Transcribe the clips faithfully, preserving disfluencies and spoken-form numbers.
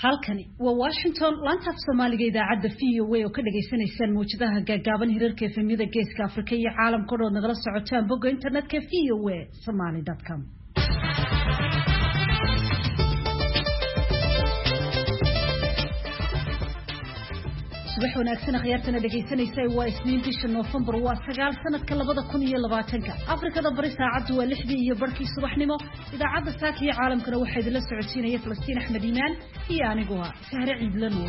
halkani waa Washington laanta af Soomaaliga idaacadda V O A oo ka dhageysanaysaan muujadaha gaagaaban hirarka efemyada Geeska Afrika iyo caalamka oo nagala socotaan bogga internetka v o a somali dot com. subax wanaagsan khiyaartana dhageysanaysay waa isniin bisha November waa sagaal sanadka labada kun iyo labaatanka Afrikada bari saacadu waa lixdii iyo barkii subaxnimo idaacadda saakiya caalamkana waxay idin la socodsiinaya Falastiin Axmed Iimaan iyo anigu ah Sahre Ciidla Nuur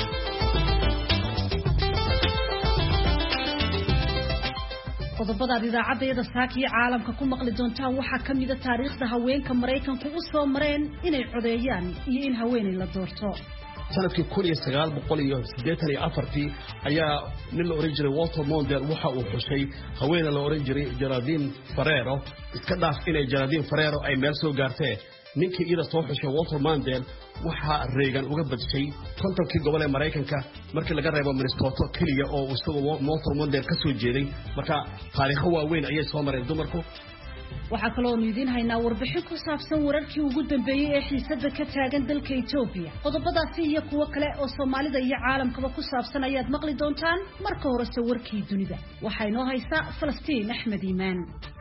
qodobada idaacadda saakiya caalamka ku maqli doontaan waxa kamid ah taariikhda haweenka Mareykanku u soo mareen inay codeeyaan iyo in haweeney la doorto sanadkii kun iyo sagaal boqol iyo siddeetan iyo afar ayaa nin la oran jiray Walter Mondale waxa uu xushay haweeney la oran jiray Geraldine Ferrero iska dhaaf inay Geraldine Ferrero ay meel soo gaartay ninkii iyada soo xushay Walter Mondale waxa Reagan uga badshay kontonkii gobol ee Mareykanka markii laga reebo Minnesota kaliya oo uu Walter Mondale ka soo jeeday marka taariikho waaweyn ayay soo mareen dumarku waxa kale oo idin haynaa warbixin ku saabsan wararkii ugu dambeeyay ee xiisadda ka taagan dalka Itoobiya qodobadaasi iyo kuwa kale oo Soomaalida iyo caalamkaba ku saabsan ayaad maqli doontaan marka hore warkii dunida waxa inoo haysa Falastiin Axmed Iimaan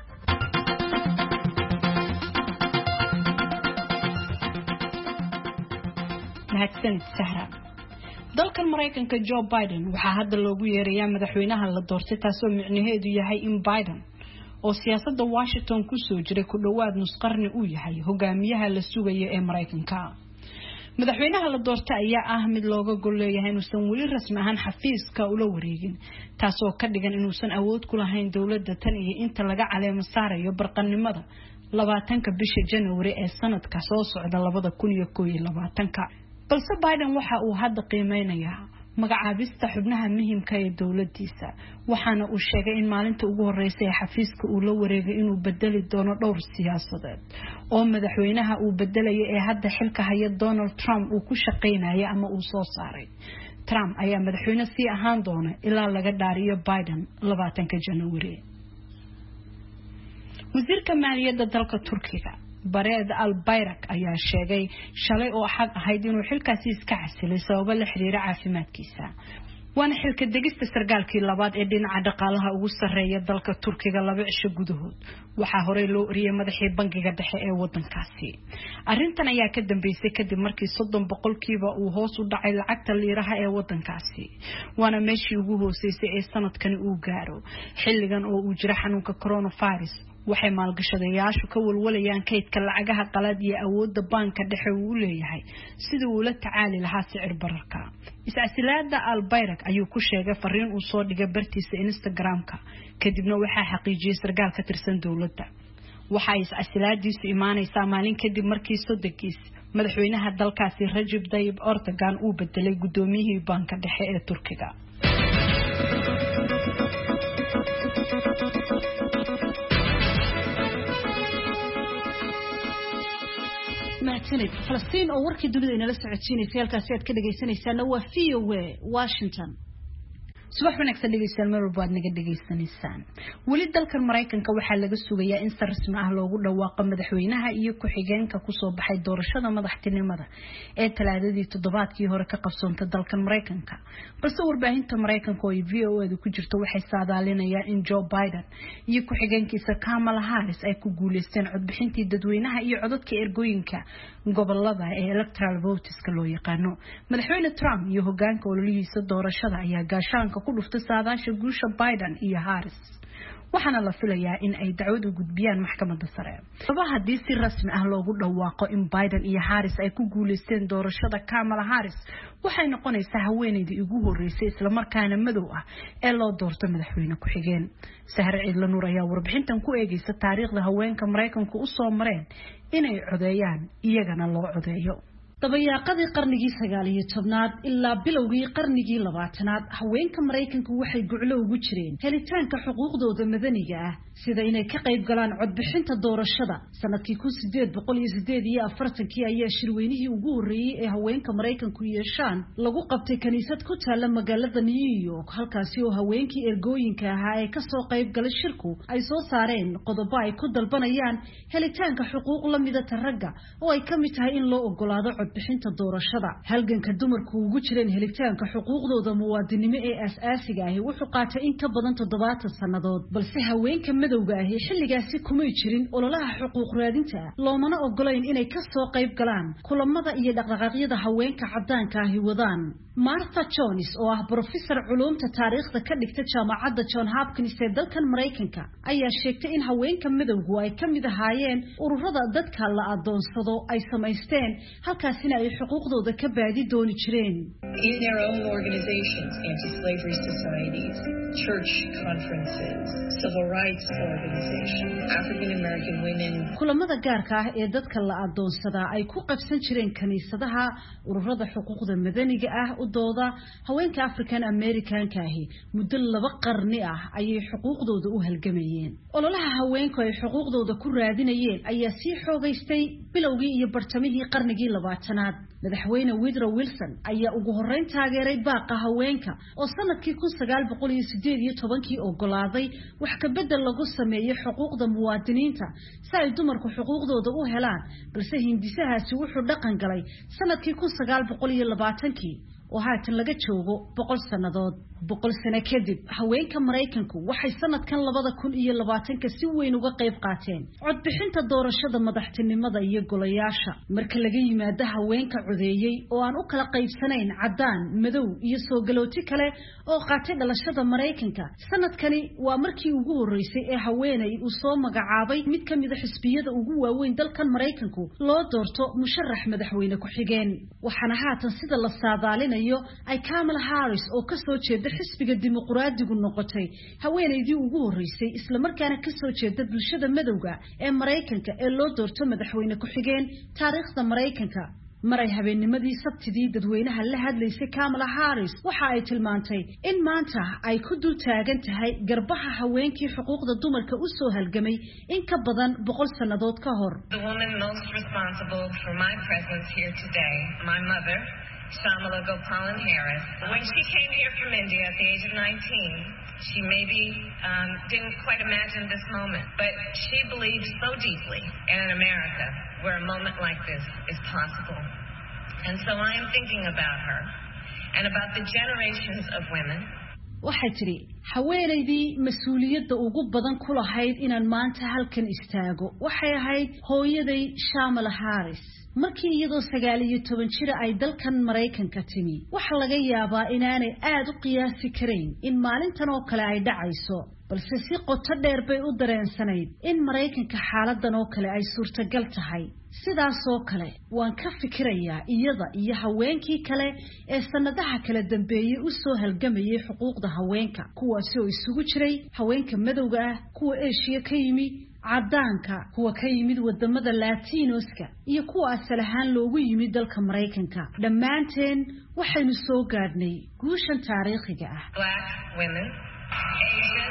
mahadsan Sahra dalkan Mareykanka Joe Biden waxa hadda loogu yeerayaa madaxweynaha la doortay taasoo micnaheedu yahay in Biden oo siyaasadda Washington ku soo jiray ku dhawaad nus qarni uu yahay hogaamiyaha la sugayo ee Mareykanka madaxweynaha la doortay ayaa ah mid looga gol leeyahay inuusan weli rasmi ahaan xafiiska ula wareegin taasoo ka dhigan inuusan awood ku lahayn dawladda tan iyo inta laga caleemo saarayo barqanimada labaatanka bisha January ee sanadka soo socda labada kun iyo koob iyo labaatanka balse Biden waxa uu hadda qiimeynayaa magacaabista xubnaha muhiimka ee dawladdiisa waxaana uu sheegay in maalinta ugu horeysay xafiiska uu la wareegay inuu bedeli doono dhowr siyaasadeed oo madaxweynaha uu bedelay ee hadda xilka haya Donald Trump uu ku shaqeynaayo ama uu soo saaray Trump ayaa madaxweyne sii ahaan doona ilaa laga dhaariyo Biden labaatanka January wasiirka maaliyadda dalka Turkiga Bared al-Bayrak ayaa sheegay shalay oo xaq ahayd inuu xilkaasi iska casilay sabab la xiriira caafimaadkiisa waana xilka degista sargaalkii labaad ee dhinaca dhaqaalaha ugu sareeya dalka Turkiga laba cisho gudahood waxa hore loo uriyay madaxii bangiga dhexe ee wadankaasi arintan ayaa ka dambeysay kadib markii soddon boqolkiiba uu hoos u dhacay lacagta liiraha ee wadankaasi waana meeshii ugu hooseysay ee sanadkan uu gaaro xilligan oo uu jira xanuunka coronavirus waxay maalgashadayaashu ka walwalayaan kaydka lacagaha qalaad iyo awoodda banka dhexe uu leeyahay sidii uu la tacaali lahaa sicir bararka iscasilaada al-Bayrak ayuu ku sheegay fariin uu soo dhigay bartiisa Instagram-ka kadibna waxa xaqiijiyay sargaal ka tirsan dawladda waxa iscasilaadiisu imaanaysaa maalin kadib markii Sodekis madaxweynaha dalkaasi Recep Tayyip Erdogan uu bedelay gudoomiyihii banka dhexe ee Turkiga mahadsanid Falastiin oo warkii dunida inala socodsiinaysa halkaas aad ka dhageysanaysaan waa V O A Washington subax wanaagsan dhegeystayaal meel walba aad naga dhageysanaysaan weli dalkan Mareykanka waxaa laga sugayaa in si rasmi ah loogu dhawaaqo madaxweynaha iyo ku-xigeenka ku soo baxay doorashada madaxtinimada ee talaadadii toddobaadkii hore ka qabsoontay dalkan Mareykanka balse warbaahinta Mareykanka oo V O A ku jirto waxay saadaalinayaan in Joe Biden iyo ku-xigeenkiisa Kamala Harris ay ku guuleysteen codbixintii dadweynaha iyo codadka ergooyinka gobolada ee electoral voteska loo yaqaano madaxweyne Trump iyo hogaanka ololihiisa doorashada ayaa gaashaanka ku dhuftay saadaasha guusha Biden iyo Harris waxaana la filayaa in ay dacwad u gudbiyaan maxkamadda sare sabab haddii si rasmi ah loogu dhawaaqo in Biden iyo Harris ay ku guuleysteen doorashada Kamala Harris waxay noqonaysaa haweeneydii ugu horeysay isla markaana madow ah ee loo doorto madaxweyne ku-xigeen Sahre Ciidla Nuur ayaa warbixintan ku eegaysa taariikhda haweenka Mareykanku u soo mareen inay codeeyaan iyagana loo codeeyo dabayaaqadii qarnigii sagaal iyo tobnaad ilaa bilowgii qarnigii labaatanaad haweenka Mareykanku waxay guclo ugu jireen helitaanka xuquuqdooda madaniga ah sida inay ka qayb galaan codbixinta doorashada sanadkii kun sideed boqol iyo sideed iyo afartan ayaa shirweynihii ugu horeeyay ee haweenka Mareykanku yeeshaan lagu qabtay kaniisad ku taala magaalada New York halkaasi oo haweenkii ergooyinka ahaa ee ka soo qayb galay shirku ay soo saareen qodobo ay ku dalbanayaan helitaanka xuquuq la mid ah ragga oo ay ka mid tahay in loo ogolaado codbixinta doorashada. Halganka dumarku ugu jireen helitaanka xuquuqdooda muwaadinimo ee aasaasiga ah wuxuu qaatay in ka badan toddobaatan sannadood, balse haweenka madowga ah xilligaasi kumay jirin ololaha xuquuq raadinta, loomana ogolayn inay ka soo qayb galaan kulamada iyo dhaqdhaqaaqyada haweenka caddaanka ahi wadaan. Martha Jones oo ah professor culuumta taariikhda ka dhigta jaamacadda John Hopkins ee dalkan Mareykanka ayaa sheegtay in haweenka madowgu ay ka mid ahaayeen ururada dadka la adoonsado ay samaysteen halkaasina ay xuquuqdooda ka baadi dooni jireen. In their own organizations, anti-slavery societies, church conferences, civil rights organizations, African American women. Kulamada gaarka ah ee dadka la adoonsada ay ku qabsan jireen kaniisadaha, ururada xuquuqda madaniga ah u dooda haweenka African Americanka ah muddo laba qarni ah ayay xuquuqdooda u halgamayeen. Ololaha haweenku ay xuquuqdooda ku raadinayeen ayaa sii xoogaystay bilowgii iyo bartamihii qarnigii labaatanaad. madaxweyne Woodrow Wilson ayaa ugu horeyn taageeray baaqa haweenka oo sanadkii kun sagaal boqol iyo siddeed iyo toban-kii ogolaaday wax ka bedel lagu sameeyay xuquuqda muwaadiniinta si ay dumarku xuquuqdooda u helaan, balse hindisahaasi wuxuu dhaqan galay sanadkii kun sagaal boqol iyo labaatan-kii oo haatan laga joogo boqol sannadood. boqol sano kadib haweenka Mareykanku waxay sanadkan labada kun iyo labaatanka si weyn uga qayb qaateen codbixinta doorashada madaxtinimada iyo golayaasha. Marka laga yimaado haweenka codeeyay oo aan u kala qaybsanayn caddaan, madow iyo soo galooti kale oo qaatay dhalashada Mareykanka, sanadkani waa markii ugu horeysay ee haweeney uu soo magacaabay mid ka mid ah xisbiyada ugu waaweyn dalkan Mareykanku loo doorto musharax madaxweyne ku xigeen. waxaana haatan sida la saadaalinayo ay Kamala Harris oo ka soo jeeda xisbiga dimuqraadigu noqotay haweeneydii ugu horeysay isla markaana ka soo jeeda bulshada madowga ee Mareykanka ee loo doorto madaxweyne ku xigeen taariikhda Mareykanka. maray habeennimadii Sabtidii dadweynaha la hadlaysay Kamala Harris waxa ay tilmaantay in maanta ay ku dul taagan tahay garbaha haweenkii xuquuqda dumarka u soo halgamay in ka badan boqol sannadood ka hor. The woman most responsible for my presence here today, my mother, Shamala Gopalan Harris. When she came here from India at the age of nineteen, she maybe um, didn't quite imagine this moment, but she believed so deeply in an America where a moment like this is possible. And so I am thinking about her and about the generations of women. waxay tiri haweeneydii mas'uuliyadda ugu badan ku lahayd inaan maanta halkan istaago waxay ahayd hooyaday Shamala Harris. markii iyadoo sagaal iyo toban jir ay dalkan Mareykanka timi waxa laga yaabaa inaanay aad u qiyaasi karayn in maalintan oo kale ay dhacayso, balse si qoto dheer bay u dareensanayd in Mareykanka xaaladan oo kale ay suurtagal tahay. sidaas oo kale waan ka fikirayaa iyada iyo haweenkii kale ee sanadaha kala dambeeyay u soo halgamayay xuquuqda haweenka, kuwaasi oo isugu jiray haweenka madowga ah, kuwa Asia ka yimi, caddaanka, kuwa ka yimid wadamada Latinoska iyo kuwa asal ahaan loogu yimid dalka Mareykanka. dhammaanteen waxaynu soo gaadhnay guushan taariikhiga ah. Black women, Asian,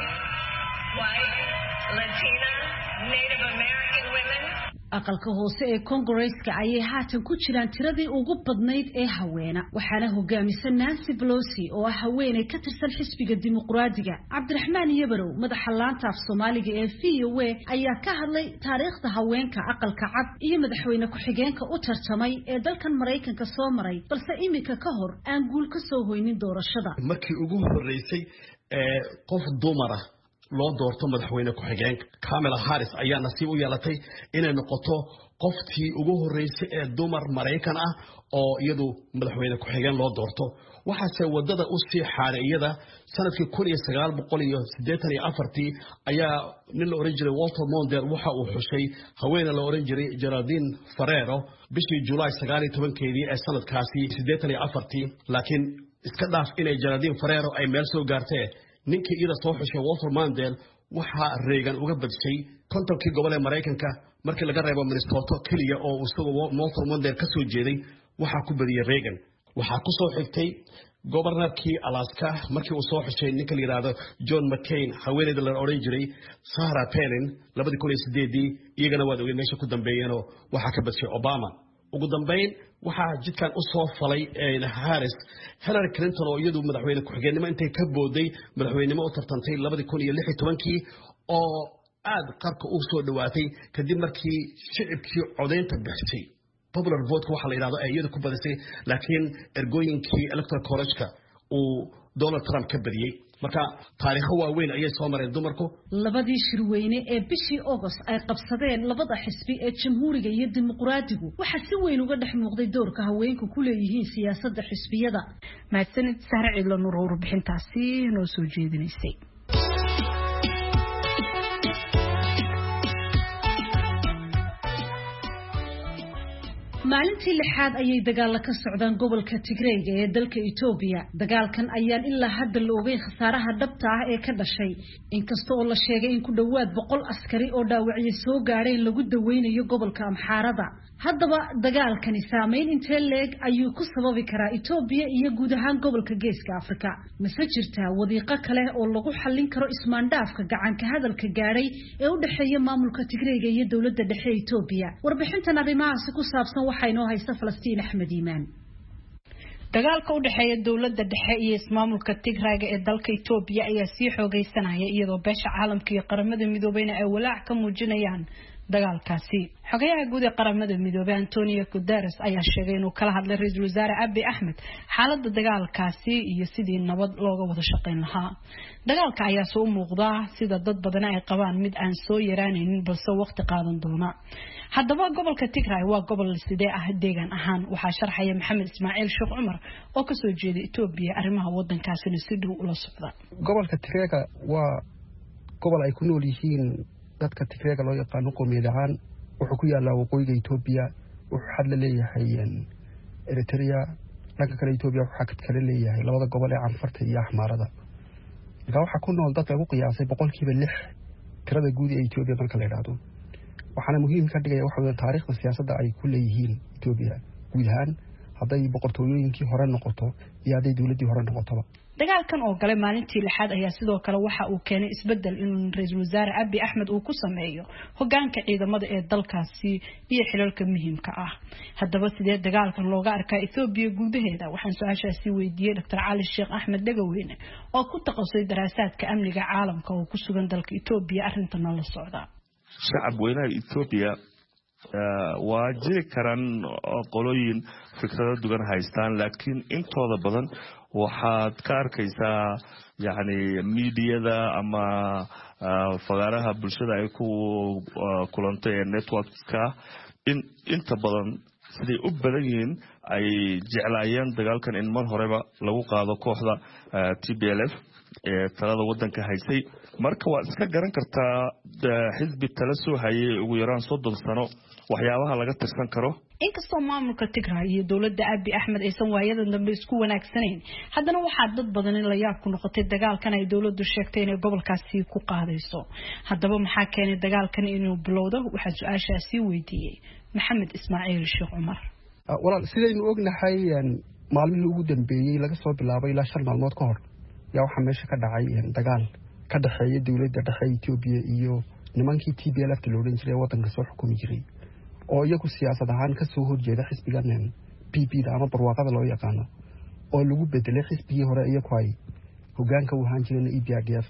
white, Latina, Native American women. aqalka hoose ee Congress-ka ayay haatan ku jiraan tiradii ugu badnayd ee haweena, waxaana hogaamisa Nancy Pelosi oo ah haweeney ka tirsan xisbiga dimuqraadiga. Cabdiraxmaan Yabarow madaxa laanta af Soomaaliga ee V O A ayaa ka hadlay taariikhda haweenka aqalka cad iyo madaxweyne ku xigeenka u tartamay ee dalkan Mareykanka soo maray, balse imika ka hor aan guul ka soo hoynin doorashada. markii ugu horeysay ee qof dumara loo doorto madaxweyne ku xigeenka Kamala Harris ayaa nasiib u yeelatay inay noqoto qoftii ugu horeysay ee dumar Mareykan ah oo iyadu madaxweyne ku xigeen loo doorto. waxaase wadada u sii xaareeyada sanadkii kun iyo sagaal boqol iyo siddeetan iyo afar-tii ayaa nin la oran jiray Walter Mondale waxa uu xushay haweeney la oran jiray Geraldine Ferrero bishii July sagaal iyo toban-keedii ee sanadkaasi siddeetan iyo afar-tii. laakiin iska dhaaf inay Geraldine Ferrero ay meel soo gaartay, ninkii iyada soo xushay Walter Mondale waxa Reagan uga badshay kontonkii gobol ee Mareykanka markii laga reebo Minnesota kaliya oo uu soo Walter Mondale ka soo jeeday waxa ku badiyay Reagan. waxa ku soo xigtay gobornarkii Alaska markii uu soo xushay ninka la yiraahdo John McCain haweeneyda la oran jiray Sarah Palin labada kun iyo siddeed-dii, iyagana waa ogeey meesha ku dambeeyeen oo waxa ka badshay Obama. ugu dambeyn waxa jidkan u soo falay ee Harris Hillary Clinton oo iyadu madaxweyne ku xigeenimo intay ka booday madaxweynimo u tartantay labada kun iyo lix iyo toban-kii oo aad qarka u soo dhawaatay kadib markii shicibkii codeynta bixisay popular vote waxa la yiraahdo ay iyada ku badisay laakiin ergooyinkii electoral college-ka uu Donald Trump ka badiyay marka taariikho waaweyn ayay soo mareen dumarku labadii shirweyne ee bishii August ay qabsadeen labada xisbi ee jamhuuriga iyo dimuqraadigu waxa si weyn uga dhex muuqday doorka haweenku ku leeyihiin siyaasadda xisbiyada mahadsanid Sahra Ciidlo Nuur oo warbixintaasi noo soo jeedinaysay maalintii lixaad ayay dagaal ka socdaan gobolka Tigray ee dalka Itoobiya dagaalkan ayaan ilaa hadda la ogeyn khasaaraha dhabta ah ee ka dhashay inkastoo la sheegay in ku dhawaad boqol askari oo dhaawacyo soo gaareen lagu daweynayo gobolka Amxaarada haddaba dagaalkani saameyn intee leeg ayuu ku sababi karaa Itoobiya iyo guud ahaan gobolka Geeska Afrika mise jirtaa wadiiqo kale oo lagu xallin karo ismaandhaafka gacanka hadalka gaaray ee u dhaxeeya maamulka Tigray iyo dawladda dhexe ee Itoobiya warbixintan arrimahaas ku saabsan waxaynu haysta Falastiin Axmed Iimaan dagaalka u dhaxeeya dawladda dhexe iyo ismaamulka Tigray ee dalka Itoobiya ayaa sii xoogeysanaya iyadoo beesha caalamka iyo qaramada midoobay ay walaac ka muujinayaan dagaalkaasi xogayaha guud ee qaramada midoobay Antonio Guterres ayaa sheegay inuu kala hadlay ra'iisul wasaare Abiy Ahmed xaaladda dagaalkaasi iyo sidii nabad looga wada shaqeyn lahaa dagaalka ayaa soo muuqda sida dad badan ay qabaan mid aan soo yaraanaynin balse waqti qaadan doona haddaba gobolka Tigray waa gobol sidee ah deegaan ahaan waxa sharxaya Maxamed Ismaaciil Sheekh Cumar oo ka soo jeeda Itoobiya arrimaha wadankaasina si dhow ula socda gobolka Tigray waa gobol ay ku nool yihiin dadka Tigray loo yaqaan qowmiyad ahaan wuxuu ku yaalaa waqooyiga Itoobiya wuxuu xad la leeyahay Eritrea dhanka kale Itoobiya waxa ka kale leeyahay labada gobol ee Canfarta iyo Axmaarada waxa ku nool dad lagu qiyaasay boqolkiiba lix tirada guud ee Itoobiya marka la yiraahdo waxaana muhiim ka dhigay waxa weeye taariikhda siyaasadda ay ku leeyihiin Itoobiya guud ahaan haday boqortooyooyinkii hore noqoto iyo haday dawladdii hore noqoto dagaalkan oo galay maalintii lixaad ayaa sidoo kale waxa uu keenay isbedel in ra'iisul wasaare Abiy Ahmed uu ku sameeyo hoggaanka ciidamada ee dalkaasi iyo xilalka muhiimka ah haddaba sidee dagaalkan looga arkaa Itoobiya gudaheeda waxaan su'aashaasi weydiiyay Doctor Ali Sheekh Ahmed Dagaweyne oo ku takhasusay daraasaadka amniga caalamka oo ku sugan dalka Itoobiya arrintan la socda shacab weynaha Itoobiya waa jiri karaan qolooyin fikrado duwan haystaan laakiin intooda badan waxaad ka arkaysaa yani media ama fagaaraha bulshada ay ku kulantay networks-ka in inta badan sidii u badan yihiin ay jeclaayeen dagaalkan in mar horeba lagu qaado kooxda T B L F ee talada wadanka haysay marka waa iska garan kartaa xisbi tala soo hayay ugu yaraan soddon sano waxyaabaha laga tirsan karo inkastoo maamulka Tigray iyo dawladda Abiy Ahmed aysan waayadan dambe isku wanaagsaneyn haddana waxaa dad badan in la yaab ku noqotay dagaalkan ay dawladdu sheegtay inay gobolkaasi ku qaadayso haddaba maxaa keenay dagaalkan inuu bilowdo waxa su'aashaasi weydiiyay Maxamed Ismaaciil Sheekh Cumar walaal sidaynu ognahay maalmihii ugu dambeeyay laga soo bilaabay ilaa shan maalmood ka hor yaa waxa meesha ka dhacay dagaal ka dhaxeeya dawladda dhexe Itoobiya iyo nimankii T B L F loo oran jiray wadanka soo xukumi jiray oo iyagu siyaasad ahaan ka soo horjeeda xisbigan P P da ama barwaaqada loo yaqaan oo lagu bedelay xisbigii hore iyagu ay hoggaanka u ahaan jireen E P R D F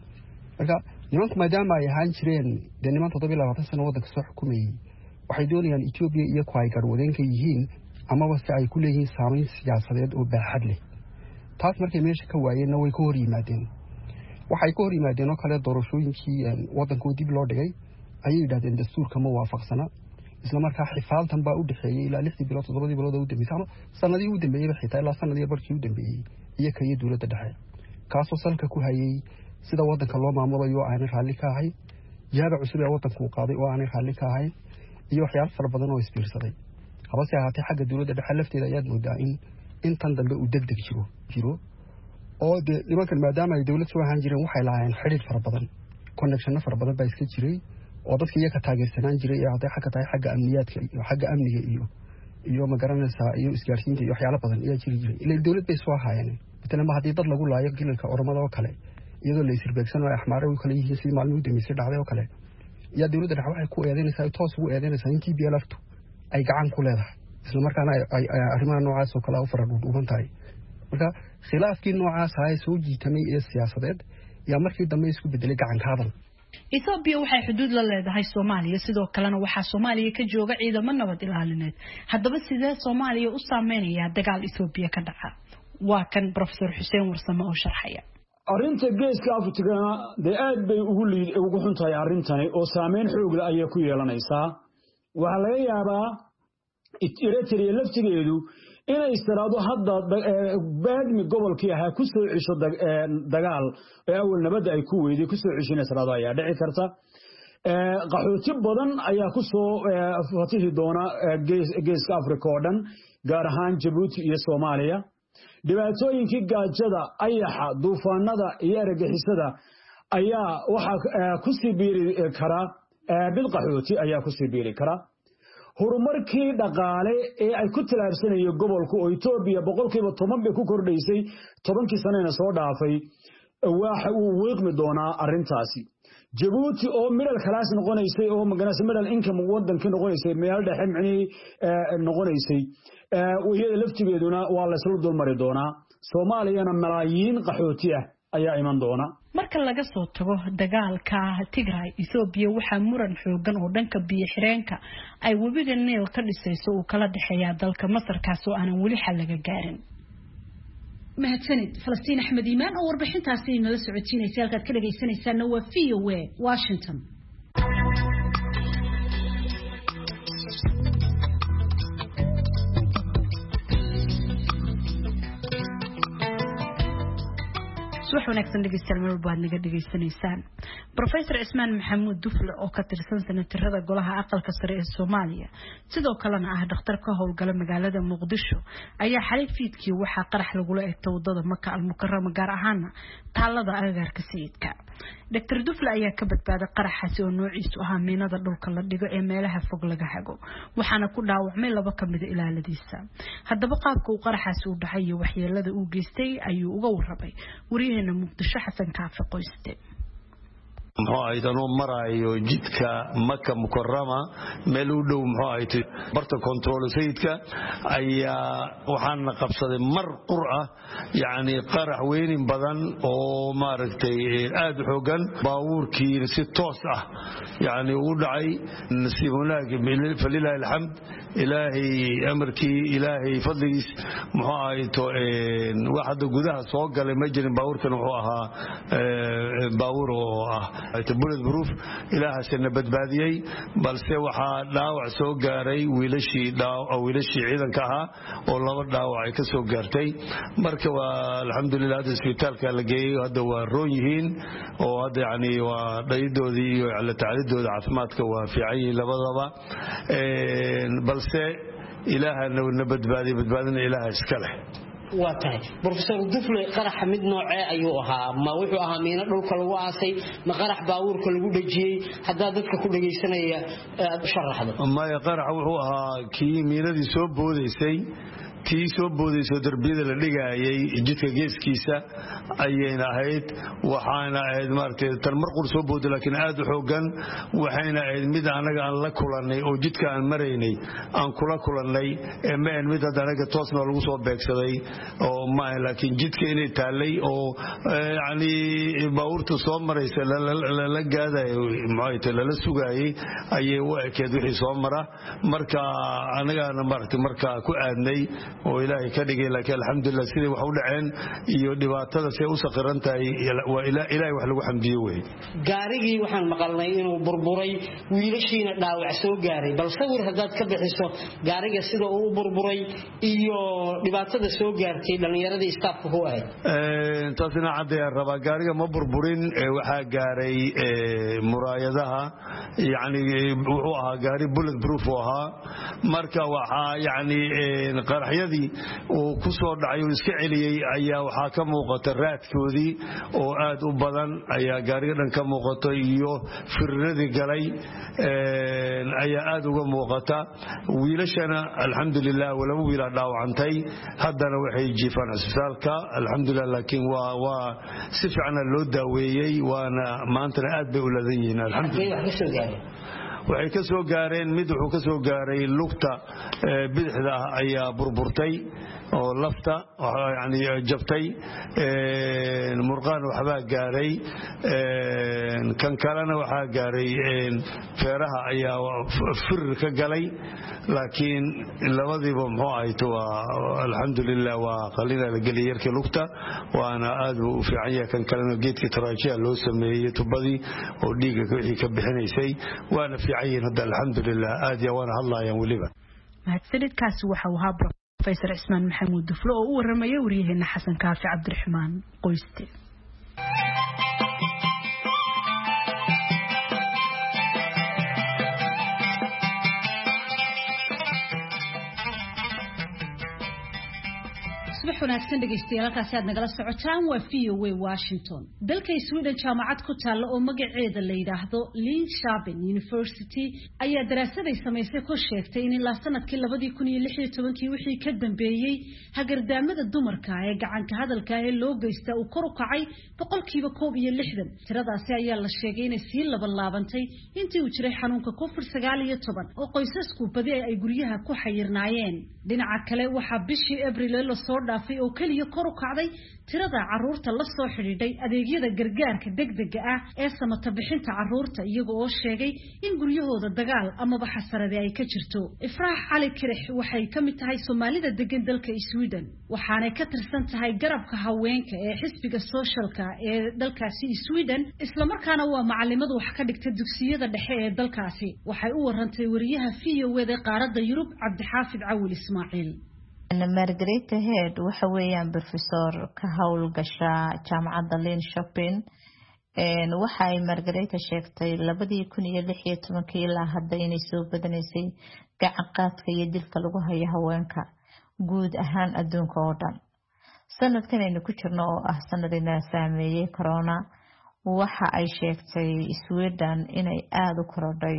marka nimanku maadaama ay ahaan jireen de niman toddoba iyo labaatan sano wadanka soo xukumayay waxay doonayaan Itoobiya iyagu ay garwadeenka yihiin ama wasi ay ku leeyihiin saameyn siyaasadeed oo baaxad leh taas markay meesha ka waayeen way ka hor yimaadeen waxay ka hor yimaadeen oo kale doorashooyinkii wadanka dib loo dhigay ayay yiraahdeen dastuurka ma waafaqsana isla markaa xifaaltan baa u dhaxeeyay ilaa lixdii bilood toddobadii bilood u dambeysay ama sanadii u dambeeyay xitaa ilaa sanadii barkii u dambeeyay iyo kay dawladda dhexe kaasoo salka ku hayay sida wadanka loo maamulayo aanay raalli ka ahay jihada cusub ee wadanku qaaday oo aanay raalli ka ahay iyo waxyaabo fara badan oo isbiirsaday habase ahaatee xagga dawladda dhexe lafteeda ayaad moodaa in intan dambe uu degdeg jiro jiro oo de nimankan maadaama ay dawlad soo ahaan jireen waxay lahaayeen xiriir fara badan connection fara badan baa iska jiray oo dadka iyaga taageersanaan jiray ee haday xagga tahay xagga amniyaadka iyo xagga amniga iyo iyo magaranaysa iyo isgaarsiinta iyo waxyaalo badan ayaa jiri jiray ilaa dawlad bay soo ahaayeen midna hadii dad lagu laayo gilalka oromada oo kale iyadoo la isirbeegsan oo axmaaro u kala yihiin si maalmo u dambeysay dhacday oo kale yaa dawladda dhexe waxay ku eedeynaysaa toos ugu eedeynaysaa in T B L F ay gacan ku leedahay isla markaana ay arrimaha noocaas oo kale u faradhuuban tahay marka khilaafkii noocaas ah soo jiitamay ee siyaasadeed yaa markii dambe isku bedelay gacan ka hadal Ethiopia waxay xuduud la leedahay Soomaaliya sidoo kalena waxa Soomaaliya ka jooga ciidamo nabad ilaalineed haddaba sidee Soomaaliya u saameynaya dagaal Ethiopia ka dhaca waa kan Professor Hussein Warsame oo sharxaya arinta geeska Afrika de aad bay ugu liid ugu xuntahay arintani oo saameyn xoog leh ay ku yeelanaysaa waxa laga yaabaa Eritrea laftigeedu inay istiraado hadda baadmi gobolkii ah ku soo cisho dagaal ee awal nabad ay ku weeday ku soo cishinaysa istiraado ayaa dhici karta ee qaxooti badan ayaa ku soo fatihi doona geeska Afrika oo dhan gaar ahaan Djibouti iyo Soomaaliya dhibaatooyinkii gaajada ayaxa duufaanada iyo argagixisada ayaa waxa ku sii biiri kara bil qaxooti ayaa ku sii biiri kara horumarkii dhaqaale ee ay ku talaabsanayo gobolka oo Ethiopia boqolkiiba toban bay ku kordhaysay tobankii sanana soo dhaafay waxa uu weeqmi doonaa arintaasi Djibouti oo middle class noqonaysay oo maganaas middle income wadanka noqonaysay meel dhexe micnii noqonaysay ee iyada laftigeeduna waa la isla dulmari doonaa Soomaaliyana malaayiin qaxooti ah ayaa iman doona marka laga soo tago dagaalka Tigray Ethiopia waxa muran xoogan oo dhanka biyo xireenka ay webiga Nile ka dhisayso oo kala dhaxeeya dalka Masar kaas oo aan wali xal laga gaarin mahadsanid Falastiin Axmed Iimaan oo warbixintaasi inala socotiinaysa halka ka dhageysanaysaa waa V O A Washington subax wanaagsan dhegeystayaal meel baad naga dhageysanaysaan Professor Ismaan Maxamuud Dufle oo ka tirsan senatarada golaha aqalka sare ee Soomaaliya sidoo kalena ah dhakhtar ka howlgala magaalada Muqdisho ayaa xalay fiidkii waxa qarax lagu leeyay wadada Makka al-Mukarrama gaar ahaan taalada agagaarka sayidka Doctor Dufle ayaa ka badbaaday qaraxaasi oo noociisu ahaa miinada dhulka la dhigo ee meelaha fog laga hago waxaana ku dhaawacmay laba kamid ah ilaaladiisa haddaba qaabka uu qaraxaasi u dhacay iyo waxyeelada uu geystay ayuu uga warramay wariyahana Muqdisho Xasan Kaafi Qoyste muxuu aydan oo marayo jidka Makka Mukarrama meel u dhow muxuu aytay barta control sayidka ayaa waxaan qabsaday mar qur'a yaani qarax weyn badan oo maaragtay aad xoogan baabuurkii si toos ah yaani u dhacay nasiibunaaga falilahi alhamd ilaahi amarkii ilaahi fadligiis muxuu ayto waxa gudaha soo galay ma jirin baabuurkan wuxuu ahaa baabuur oo ah bullet proof ilaahasna badbaadiyay balse waxa dhaawac soo gaaray wiilashii dhaawac wiilashii ciidanka ah oo laba dhaawac ay ka soo gaartay marka waa alxamdulillah isbitaalka la geeyay hadda waa roon yihiin oo hadda yaani waa dhaydoodii iyo la tacaalidooda caafimaadka waa fiican labadaba ee balse ilaahana badbaadiyay badbaadina ilaaha iska leh واتاي بروفيسور دفله قرح mid noocee ayuu ahaa ma wuxuu ahaa miina dhulka lagu aasay ma qarax baawurka lagu dhajiyay hadaa dadka ku dhageysanaya sharaxdo ma qarax wuxuu ahaa kii miinadii soo boodaysay tii soo boodayso darbiyada la dhigayay jidka geeskiisa ayayna ahayd waxaana ahayd markay tan mar qur soo booday laakiin aad u xoogan waxayna ahayd mid anaga aan la kulanay oo jidka aan maraynay aan kula kulanay ee ma mid anaga toosna lagu soo beegsaday oo ma laakiin jidka inay taalay oo yaani baawurta soo maraysa la gaadayo maayta la sugayay ayay u ekeed wixii soo mara marka anaga markii marka ku aadnay oo ilaahay ka dhigay laakiin alxamdulillah sidii wax u dhaceen iyo dhibaatada si u saqirantahay waa ilaahay wax lagu xamdiyo way gaarigii waxaan maqalnay inuu burburay wiilashiina dhaawac soo gaaray bal sawir hadaad ka bixiso gaariga sida uu burburay iyo dhibaatada soo gaartay dhalinyaradii staafka ku ahayd ee taasina cadeey raba gaariga ma burburin waxa gaaray muraayadaha yaani wuxuu ahaa gaari bullet proof ahaa marka waxa yaani qaraxyada oo ku soo dhacay oo iska celiyay ayaa waxa ka muuqata raadkoodii oo aad u badan ayaa gaariga dhan ka muuqato iyo firradii galay ee ayaa aad uga muuqata wiilashana alxamdulillah wala wiila dhaawacantay haddana waxay jiifaan isbitaalka alxamdulillah laakiin waa waa si fiican loo daaweeyay waana maanta aad bay u ladan yihiin alxamdulillah waxay ka soo gaareen mid wuxuu ka soo gaaray lugta bidixda ayaa burburtay oo lafta yaani jabtay ee murqaan waxba gaaray ee kan kalena waxaa gaaray feeraha ayaa firir ka galay laakiin labadiiba muxuu ahayto waa alxamdulilah waa qalina la geliyay yarkii lugta waana aad u fiican yahay kan kalena geedkii taraajiya loo sameeyay tubadii oo dhiiga wixii ka bixinaysay waana fiican yihiin hadda alxamdulilah aad ya waana hadlayaan weliba mahadsanidkaasi waxa uu ahaa Professor Ismaan Maxamuud Duflo oo u warramaya wariyaheena Xasan Kaafi Cabdiraxmaan Qoyste subax wanaagsan dhageystayaal halkaasi aad nagala socotaan waa V O A Washington dalka Sweden jaamacad ku taalo oo magaceeda la yiraahdo Linköping University ayaa daraasaday samaysay ku sheegtay in ilaa sanadkii laba kun iyo lix iyo toban wixii ka dambeeyay hagardaamada dumarka ee gacanka hadalka ee loo geysta uu kor u kacay boqolkiiba koob iyo lixdan tiradaasi ayaa la sheegay inay sii laba laabantay intii uu jiray xanuunka Covid sagaal iyo toban oo qoysasku badi ay guryaha ku xayirnaayeen dhinaca kale waxa bishii April la soo dhaafay oo kaliya kor u kacday tirada caruurta la soo xidhiidhay adeegyada gargaarka degdega ah ee samata bixinta caruurta iyagoo oo sheegay in guryahooda dagaal ama xasarada ay ka jirto Ifraax Cali Kirix waxay ka mid tahay Soomaalida degan dalka Sweden waxaanay ka tirsan tahay garabka haweenka ee xisbiga socialka ee dalkaasi Sweden isla markaana waa macallimad wax ka dhigta dugsiyada dhexe ee dalkaasi waxay u warantay wariyaha V O A ee qaaradda Yurub Cabdixaafid Cawil Ismaaciil Margareta Head waxa weeyaan professor ka howlgasha jaamacadda Linköping een waxay Margareta sheegtay laba kun iyo lix iyo toban ilaa hadda inay soo badanaysay gacan qaadka iyo dilka lagu hayo haweenka guud ahaan adduunka oo dhan sanadkan aynu ku jirno oo ah sanadina saameeyay corona waxa ay sheegtay Sweden inay aad u korodhay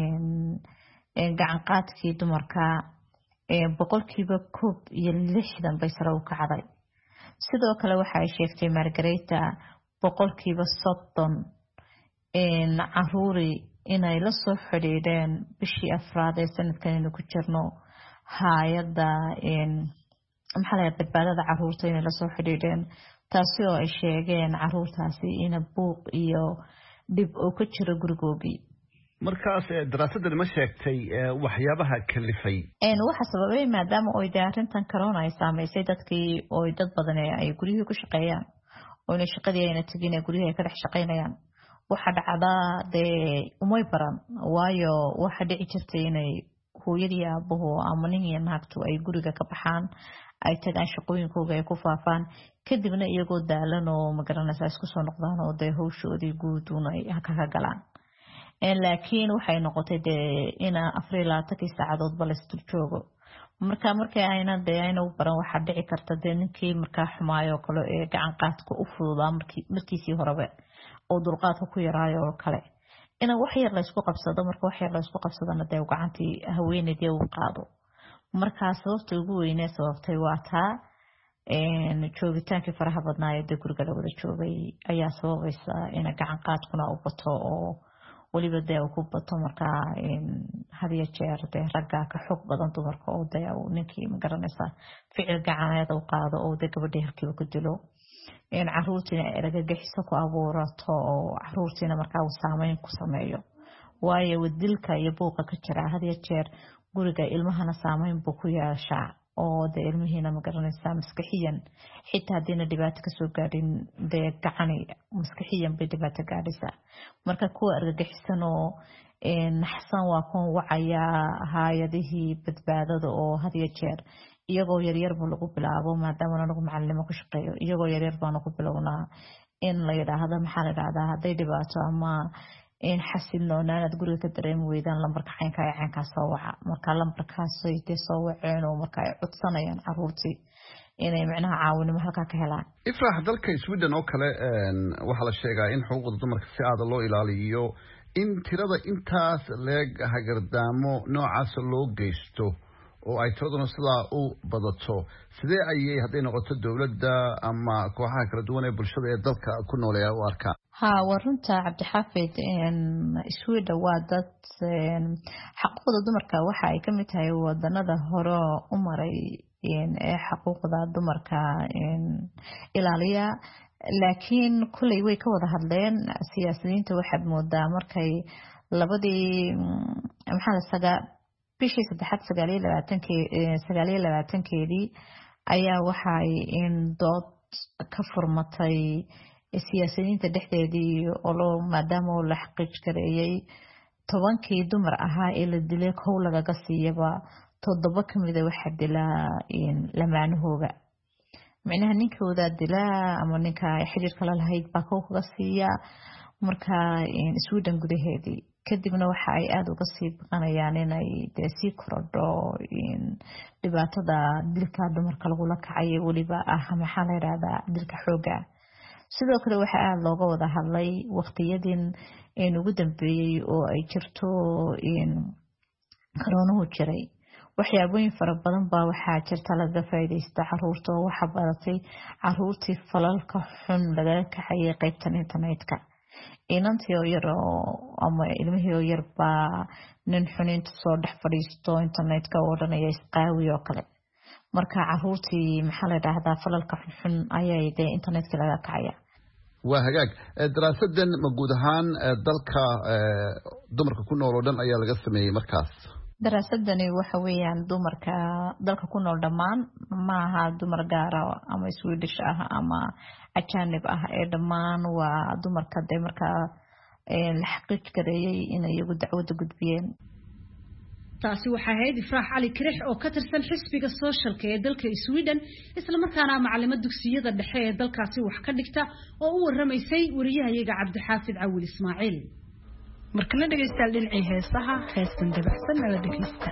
in gacan qaadkii dumarka ee boqolkiiba koob iyo lixdan bay sare u kacday sidoo kale waxa ay sheegtay Margareta boqolkiiba soddon in caruuri inay la soo xidhiidheen bishii afraad ee sanadkan ku jirno hay'adda in maxaa la badbaadada caruurta inay la soo xidhiidheen taasi oo ay sheegeen caruurtaasi in buuq iyo dib u ka jiro gurigoogii markaas daraasaddan ma sheegtay waxyaabaha kalifay een waxa sababay maadaama oo daarintan corona ay saameysay dadkii oo dad badan ay guriyada ku shaqeeyaan oo inay shaqadii ayna tagin ee guriyada ka dhex shaqeynayaan waxa dhacda de umay baran waayo waxa dhici jirtay inay hooyadii aabahu ama nin iyo naagtu ay guriga ka baxaan ay tagaan shaqooyinkooda ay ku faafaan kadibna iyagoo daalan oo magaranaysa isku soo noqdaan oo de hawshoodii guud unay ka galaan een laakiin waxay noqotay de in afar iyo labaatan saacadood bal isdul joogo marka markay ayna de ayna u baran waxa dhici karta de ninkii marka xumaayo kale ee gacan qaadka u fududaa markii markiisii horeba oo dulqaadka ku yaraayo oo kale ina wax yar la isku qabsado marka wax yar la isku qabsadana de gacantii haweeneydii uu qaado marka sababta ugu weyn ee sababtay waa taa een joogitaankii faraha badnaa ee guriga la wada joogay ayaa sababaysa in gacan qaadkuna u bato oo waliba de ku bato marka in hadiya jeer de ragga ka xog badan dumarka oo de ninkii ma garanaysa ficil gacaneed uu qaado oo de gabadhii halkii ku dilo in caruurtina eraga gaxiso ku abuurato oo caruurtina marka uu saameyn ku sameeyo waayo wadilka iyo buuqa ka jira hadiya jeer guriga ilmahana saameyn buu ku yeeshaa oo de ilmihiina ma garanaysa maskaxiyan xitaa hadina dhibaato ka soo gaadhin de gacani maskaxiyan bay dhibaato gaadhaysaa marka kuwa argagixisan oo naxsan waa kuwa wacaya hay'adihii badbaadada oo hadiya jeer iyagoo yaryar buu lagu bilaabo maadaama anagu macallimo ku shaqeeyo iyagoo yaryar baan ku bilownaa in la yiraahdo maxaa la yiraahdaa haday dhibaato ama in xasilnoonaan guriga ka dareemi weydaan lambarka xaynka ay caanka soo waca marka lambarkaas ay soo waceen oo marka ay codsanayaan caruurtii inay macnaha caawinimo halka ka helaan Ifraax dalka Sweden oo kale waxa la sheegaa in xuquuqda dumarka si aad loo ilaaliyo in tirada intaas leeg hagardaamo noocaas loo geysto oo ay tiraduna sidaa u badato sidee ayay haday noqoto dawladda ama kooxaha kala duwan ee bulshada ee dalka ku nooleeya u arkaan ها ورنتا عبد حافظ إن سويدا وادت حقوق الدمركا وحاي كمتها ودنا ذا هراء أمري إن حقوق ذا الدمركا إن إلالية laakiin kulley way ka wada hadleen siyaasiyiinta waxaad moodaa markay labadii maxaa la saga bishii saddexaad sagaal iyo labaatankii sagaal iyo labaatankeedii ayaa waxay in dood ka furmatay siyaasiyiinta dhexdeedii oo loo maadaama uu la xaqiij gareeyay tobankii dumar ahaa ee la dilay kow lagaga siiyaba toddoba kamid ah waxa dilaa in lamaanahooga macnaha ninkooda dilaa ama ninka xiriirka la lahayd baa kow kaga siiya marka in Sweden gudaheedii kadibna waxa ay aad uga sii baqanayaan inay sii korodho in dhibaatada dilka dumarka lagu la kacay waliba ah maxaa la yiraahdaa dilka xooga sidoo kale waxa aad looga wada hadlay waqtiyadin in ugu dambeeyay oo ay jirto in koronuhu jiray waxyaabooyin fara badan baa waxaa jirta laga faa'iideysta caruurta oo waxa baratay caruurtii falalka xun laga kaxayay qaybtan internetka inantii oo yar ama ilmihii oo yar baa nin xuninta soo dhex fadhiisto internetka oo dhanaya isqaawi oo kale marka caruurtii maxaa la yiraahdaa falalka xun ayay de internetka laga kacaya waa hagaag daraasadan ma guud ahaan dalka dumarka ku nool oo dhan ayaa laga sameeyay markaas daraasadani waxa weeyaan dumarka dalka ku nool dhammaan ma aha dumar gaar ah ama Swedish ah ama ajaanib ah ee dhammaan waa dumarka de marka la xaqiij gareeyay in iyagu dacwada gudbiyeen taasi waxa ahayd Ifraax Cali Kirix oo ka tirsan xisbiga socialka ee dalka Sweden isla markaana macallimad dugsiyada dhexe ee dalkaasi wax ka dhigta oo u waramaysay wariyahayaga Cabdixaafid Cawil Ismaaciil markana dhageystayaal dhinacii heesaha heestan dabacsan nala dhageysta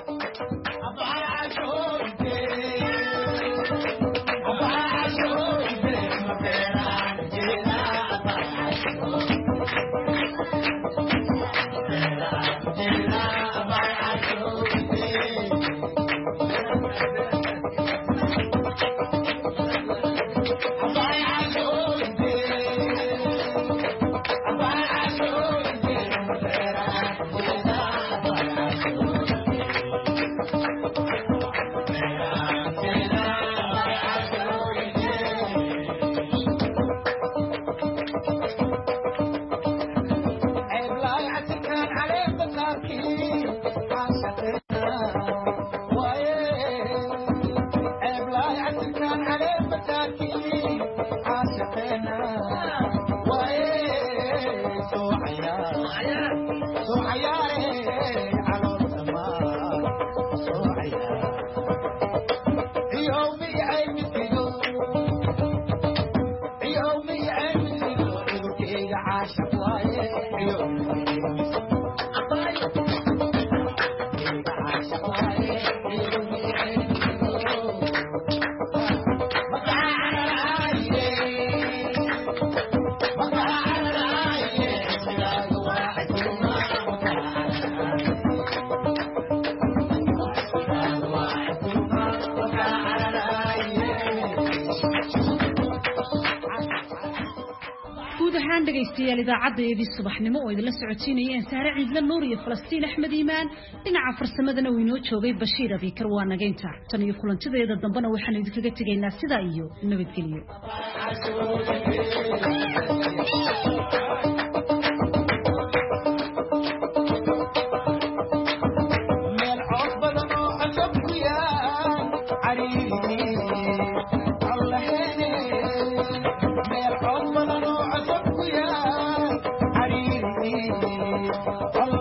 dhageystayaal idaacadda subaxnimo oo idin la socodsiinayeen Saare Ciidla Nuur iyo Falastiin Axmed Iimaan dhinaca farsamadana uu inoo joogay Bashiir Abikar waa nageynta tan iyo kulantideeda dambana waxaan idinkaga tegaynaa sidaa iyo nabadgelyo Allah